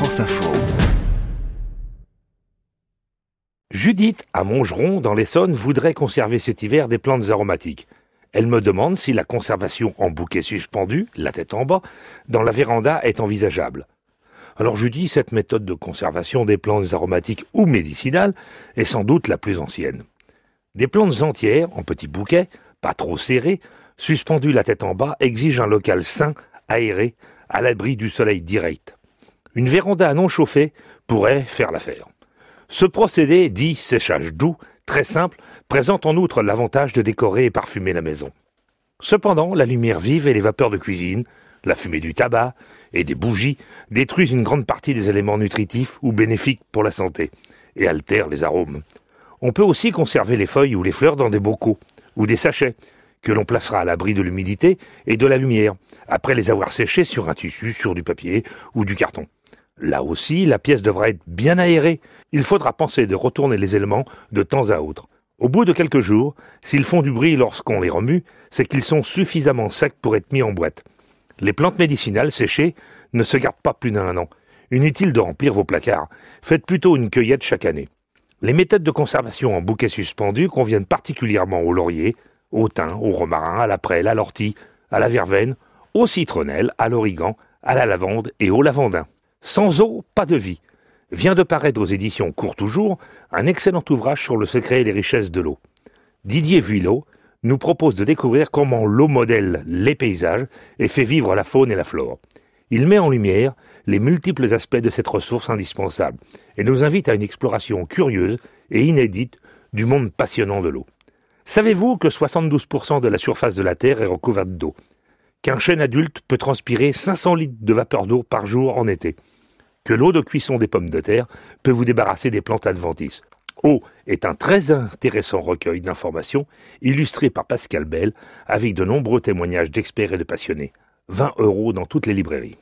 France Info. Judith, à Montgeron, dans l'Essonne, voudrait conserver cet hiver des plantes aromatiques. Elle me demande si la conservation en bouquet suspendu, la tête en bas, dans la véranda est envisageable. Alors je dis, cette méthode de conservation des plantes aromatiques ou médicinales est sans doute la plus ancienne. Des plantes entières, en petits bouquets, pas trop serrés, suspendues la tête en bas, exigent un local sain, aéré, à l'abri du soleil direct. Une véranda non chauffée pourrait faire l'affaire. Ce procédé, dit séchage doux, très simple, présente en outre l'avantage de décorer et parfumer la maison. Cependant, la lumière vive et les vapeurs de cuisine, la fumée du tabac et des bougies détruisent une grande partie des éléments nutritifs ou bénéfiques pour la santé et altèrent les arômes. On peut aussi conserver les feuilles ou les fleurs dans des bocaux ou des sachets que l'on placera à l'abri de l'humidité et de la lumière, après les avoir séchés sur un tissu, sur du papier ou du carton. Là aussi, la pièce devra être bien aérée. Il faudra penser de retourner les éléments de temps à autre. Au bout de quelques jours, s'ils font du bruit lorsqu'on les remue, c'est qu'ils sont suffisamment secs pour être mis en boîte. Les plantes médicinales séchées ne se gardent pas plus d'un an. Inutile de remplir vos placards. Faites plutôt une cueillette chaque année. Les méthodes de conservation en bouquet suspendu conviennent particulièrement au laurier, au thym, au romarin, à la prêle, à l'ortie, à la verveine, au citronnelle, à l'origan, à la lavande et au lavandin. Sans eau, pas de vie. Vient de paraître aux éditions Court Toujours un excellent ouvrage sur le secret et les richesses de l'eau. Didier Vuillot nous propose de découvrir comment l'eau modèle les paysages et fait vivre la faune et la flore. Il met en lumière les multiples aspects de cette ressource indispensable et nous invite à une exploration curieuse et inédite du monde passionnant de l'eau. Savez-vous que 72% de la surface de la Terre est recouverte d'eau ? Qu'un chêne adulte peut transpirer 500 litres de vapeur d'eau par jour en été ? Que l'eau de cuisson des pommes de terre peut vous débarrasser des plantes adventices. Eau est un très intéressant recueil d'informations illustré par Pascal Bell avec de nombreux témoignages d'experts et de passionnés. 20 € dans toutes les librairies.